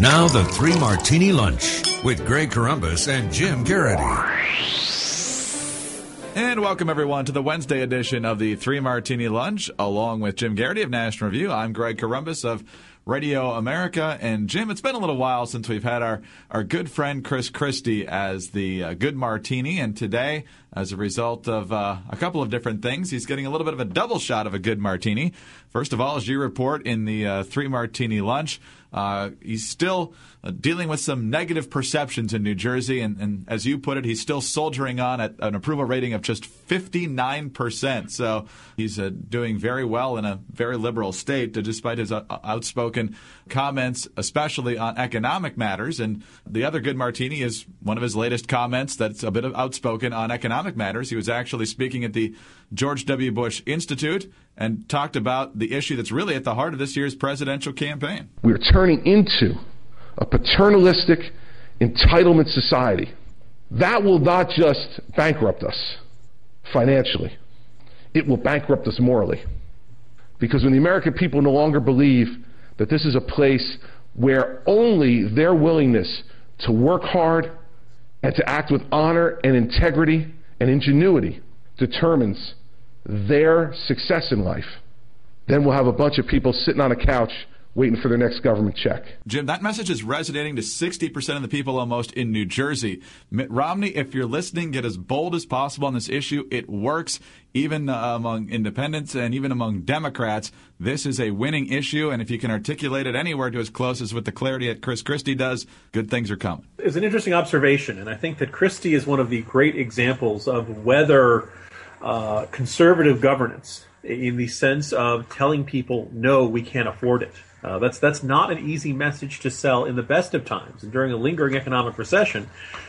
Now the Three Martini Lunch with Greg Corombos and Jim Garrity. And welcome, everyone, to the Wednesday edition of the Three Martini Lunch, along with Jim Garrity of National Review. I'm Greg Corombos of Radio America. And, Jim, it's been a little while since we've had our good friend Chris Christie as the Good Martini. And today, as a result of a couple of different things, he's getting a little bit of a double shot of a Good Martini. First of all, as you report in the Three Martini Lunch, he's still dealing with some negative perceptions in New Jersey, and as you put it, he's still soldiering on at an approval rating of just 59%. So he's doing very well in a very liberal state, despite his outspoken comments, especially on economic matters. And the other Good Martini is one of his latest comments that's a bit outspoken on economic matters. He was actually speaking at the George W. Bush Institute and talked about the issue that's really at the heart of this year's presidential campaign. We're turning into a paternalistic entitlement society. That will not just bankrupt us financially. It will bankrupt us morally. Because when the American people no longer believe that this is a place where only their willingness to work hard and to act with honor and integrity and ingenuity determines their success in life, then we'll have a bunch of people sitting on a couch waiting for their next government check. Jim, that message is resonating to 60% of the people almost in New Jersey. Mitt Romney, if you're listening, get as bold as possible on this issue. It works even among independents and even among Democrats. This is a winning issue, and if you can articulate it anywhere to as close as with the clarity that Chris Christie does, good things are coming. It's an interesting observation, and I think that Christie is one of the great examples of whether conservative governance, in the sense of telling people, no, we can't afford it. That's not an easy message to sell in the best of times. And during a lingering economic recession,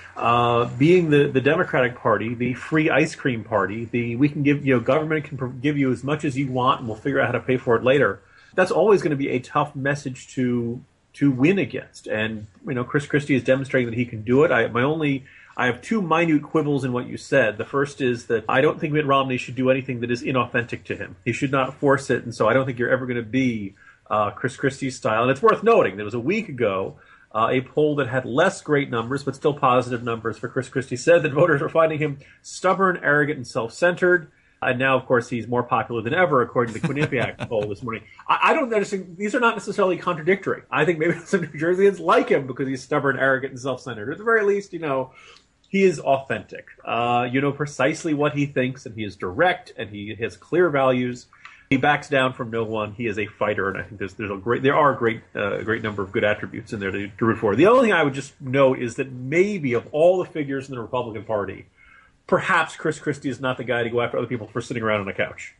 being the Democratic Party, the free ice cream party, we can give, government can give you as much as you want and we'll figure out how to pay for it later. That's always going to be a tough message to win against. And, Chris Christie is demonstrating that he can do it. I have two minute quibbles in what you said. The first is that I don't think Mitt Romney should do anything that is inauthentic to him. He should not force it, and so I don't think you're ever going to be Chris Christie's style. And it's worth noting, there was a week ago, a poll that had less great numbers, but still positive numbers for Chris Christie, said that voters were finding him stubborn, arrogant, and self-centered. And now, of course, he's more popular than ever, according to the Quinnipiac poll this morning. I don't understand. These are not necessarily contradictory. I think maybe some New Jerseyans like him because he's stubborn, arrogant, and self-centered. At the very least, he is authentic. You know precisely what he thinks, and he is direct, and he has clear values. He backs down from no one. He is a fighter, and I think there are a great number of good attributes in there to root for. The only thing I would just note is that maybe of all the figures in the Republican Party, perhaps Chris Christie is not the guy to go after other people for sitting around on a couch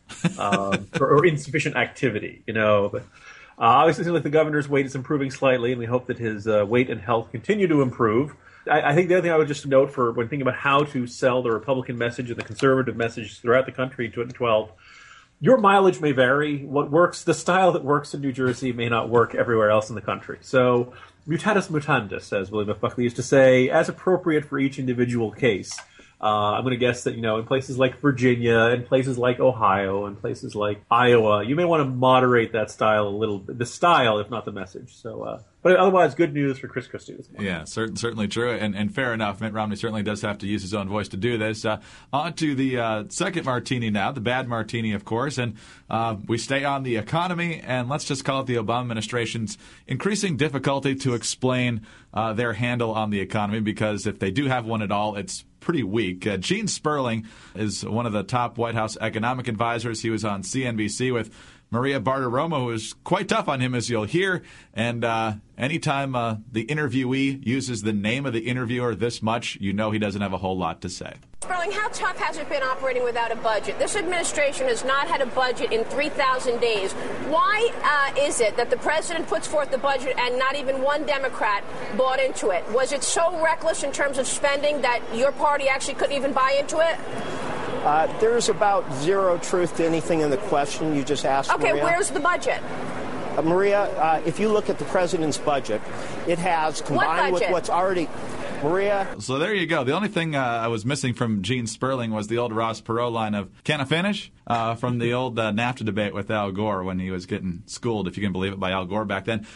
or insufficient activity. But obviously, it seems like the governor's weight is improving slightly, and we hope that his weight and health continue to improve. I think the other thing I would just note for when thinking about how to sell the Republican message and the conservative message throughout the country in 2012, your mileage may vary. What works, the style that works in New Jersey may not work everywhere else in the country. So mutatis mutandis, as William F. Buckley used to say, as appropriate for each individual case. I'm going to guess that, in places like Virginia and places like Ohio and places like Iowa, you may want to moderate that style a little bit, the style, if not the message. So, but otherwise, good news for Chris Christie this morning. Yeah, certainly true. And fair enough. Mitt Romney certainly does have to use his own voice to do this. On to the second martini now, the bad martini, of course. And we stay on the economy, and let's just call it the Obama administration's increasing difficulty to explain their handle on the economy, because if they do have one at all, it's pretty weak. Gene Sperling is one of the top White House economic advisors. He was on CNBC with Maria Bartiromo, who is quite tough on him, as you'll hear. And anytime the interviewee uses the name of the interviewer this much, he doesn't have a whole lot to say. Sperling, how tough has it been operating without a budget? This administration has not had a budget in 3,000 days. Why is it that the president puts forth the budget and not even one Democrat bought into it? Was it so reckless in terms of spending that your party actually couldn't even buy into it? There's about zero truth to anything in the question you just asked, Okay, Maria. where's the budget? Maria, if you look at the president's budget, it has, combined with what's already... Maria? So there you go. The only thing I was missing from Gene Sperling was the old Ross Perot line of, "Can I finish?" From the old NAFTA debate with Al Gore when he was getting schooled, if you can believe it, by Al Gore back then.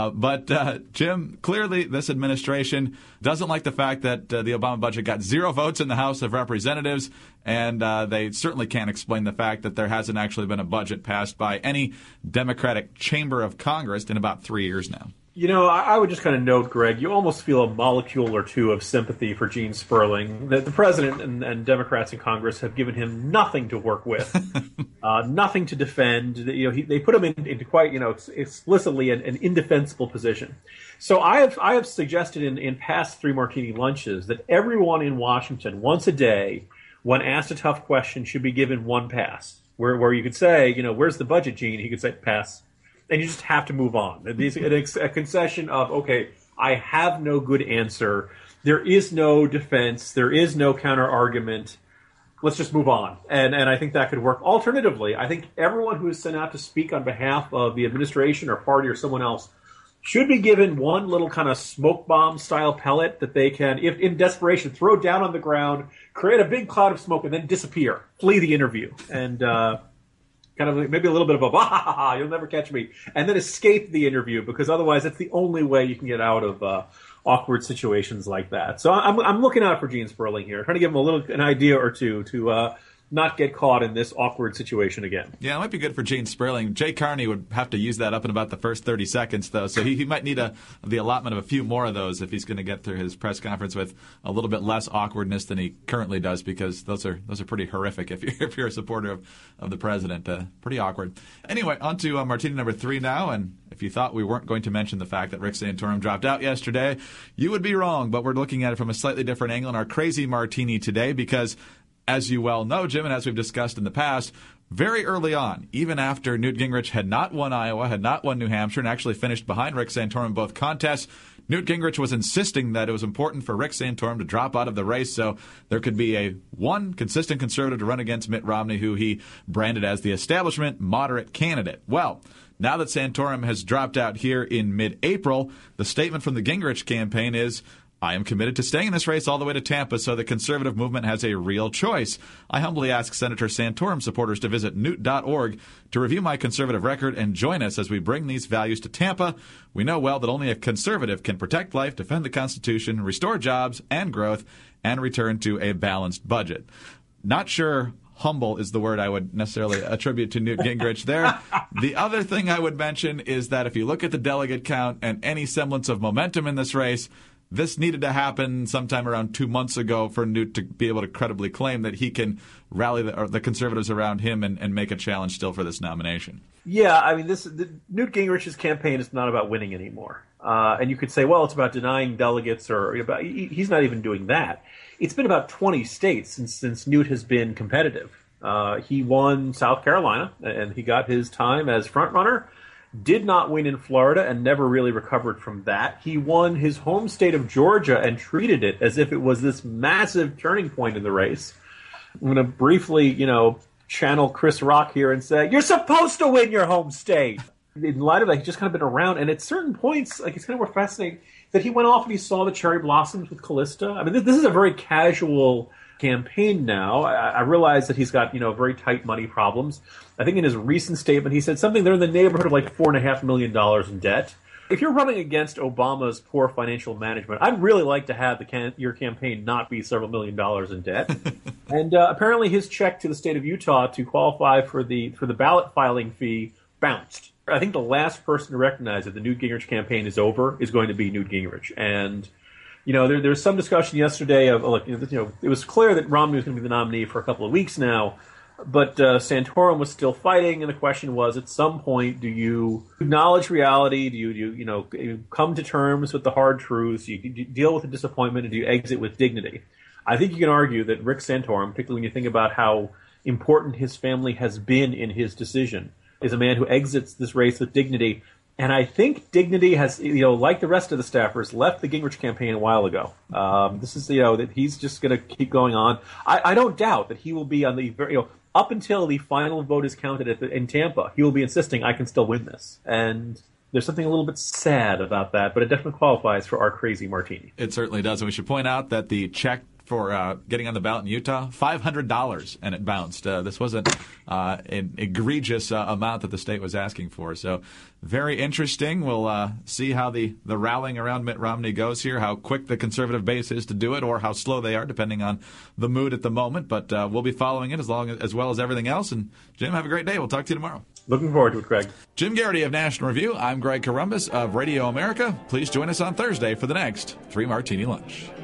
But Jim, clearly this administration doesn't like the fact that the Obama budget got 0 votes in the House of Representatives, and they certainly can't explain the fact that there hasn't actually been a budget passed by any Democratic chamber of Congress in about 3 years now. You know, I would just kind of note, Greg, you almost feel a molecule or two of sympathy for Gene Sperling. The president and Democrats in Congress have given him nothing to work with, nothing to defend. They put him into quite, explicitly an indefensible position. So I have suggested in past 3 Martini lunches that everyone in Washington, once a day, when asked a tough question, should be given one pass, where you could say, where's the budget, Gene? He could say, pass. And you just have to move on. It's a concession of, okay, I have no good answer. There is no defense. There is no counter argument. Let's just move on. And I think that could work. Alternatively, I think everyone who is sent out to speak on behalf of the administration or party or someone else should be given one little kind of smoke bomb style pellet that they can, if in desperation, throw down on the ground, create a big cloud of smoke, and then disappear, flee the interview. And kind of maybe a little bit of a bah, ha, ha, ha, you'll never catch me, and then escape the interview, because otherwise that's the only way you can get out of awkward situations like that. So I'm looking out for Gene Sperling here, trying to give him an idea or two to not get caught in this awkward situation again. Yeah, it might be good for Gene Sperling. Jay Carney would have to use that up in about the first 30 seconds, though, so he might need the allotment of a few more of those if he's going to get through his press conference with a little bit less awkwardness than he currently does, because those are pretty horrific if you're a supporter of the president. Pretty awkward. Anyway, on to Martini number 3 now, and if you thought we weren't going to mention the fact that Rick Santorum dropped out yesterday, you would be wrong, but we're looking at it from a slightly different angle in our Crazy Martini today, because as you well know, Jim, and as we've discussed in the past, very early on, even after Newt Gingrich had not won Iowa, had not won New Hampshire, and actually finished behind Rick Santorum in both contests, Newt Gingrich was insisting that it was important for Rick Santorum to drop out of the race so there could be one consistent conservative to run against Mitt Romney, who he branded as the establishment moderate candidate. Well, now that Santorum has dropped out here in mid-April, the statement from the Gingrich campaign is, "I am committed to staying in this race all the way to Tampa so the conservative movement has a real choice. I humbly ask Senator Santorum supporters to visit newt.org to review my conservative record and join us as we bring these values to Tampa. We know well that only a conservative can protect life, defend the Constitution, restore jobs and growth, and return to a balanced budget." Not sure humble is the word I would necessarily attribute to Newt Gingrich there. The other thing I would mention is that if you look at the delegate count and any semblance of momentum in this race, this needed to happen sometime around 2 months ago for Newt to be able to credibly claim that he can rally the conservatives around him and make a challenge still for this nomination. Yeah, I mean, Newt Gingrich's campaign is not about winning anymore. And you could say, well, it's about denying delegates, he's not even doing that. It's been about 20 states since Newt has been competitive. He won South Carolina, and he got his time as frontrunner. Did not win in Florida and never really recovered from that. He won his home state of Georgia and treated it as if it was this massive turning point in the race. I'm going to briefly, channel Chris Rock here and say, you're supposed to win your home state. In light of that, he's just kind of been around. And at certain points, it's kind of more fascinating that he went off and he saw the cherry blossoms with Callista. I mean, this is a very casual campaign now. I realize that he's got, very tight money problems. I think in his recent statement, he said something there in the neighborhood of like $4.5 million in debt. If you're running against Obama's poor financial management, I'd really like to have your campaign not be several $1 million in debt. And apparently his check to the state of Utah to qualify for the ballot filing fee bounced. I think the last person to recognize that the Newt Gingrich campaign is over is going to be Newt Gingrich. And there's some discussion yesterday of, it was clear that Romney was going to be the nominee for a couple of weeks now, but Santorum was still fighting, and the question was, at some point, do you acknowledge reality? Do you come to terms with the hard truths? Do you deal with the disappointment, and do you exit with dignity? I think you can argue that Rick Santorum, particularly when you think about how important his family has been in his decision, is a man who exits this race with dignity. And I think dignity has, like the rest of the staffers, left the Gingrich campaign a while ago. This is, that he's just going to keep going on. I don't doubt that he will be on the, up until the final vote is counted in Tampa, he will be insisting, I can still win this. And there's something a little bit sad about that, but it definitely qualifies for our crazy martini. It certainly does. And we should point out that the check for getting on the ballot in Utah, $500, and it bounced. This wasn't an egregious amount that the state was asking for. So very interesting. We'll see how the rallying around Mitt Romney goes here, how quick the conservative base is to do it, or how slow they are, depending on the mood at the moment. But we'll be following it as well as everything else. And Jim, have a great day. We'll talk to you tomorrow. Looking forward to it, Greg. Jim Garrity of National Review. I'm Greg Corombos of Radio America. Please join us on Thursday for the next 3 Martini Lunch.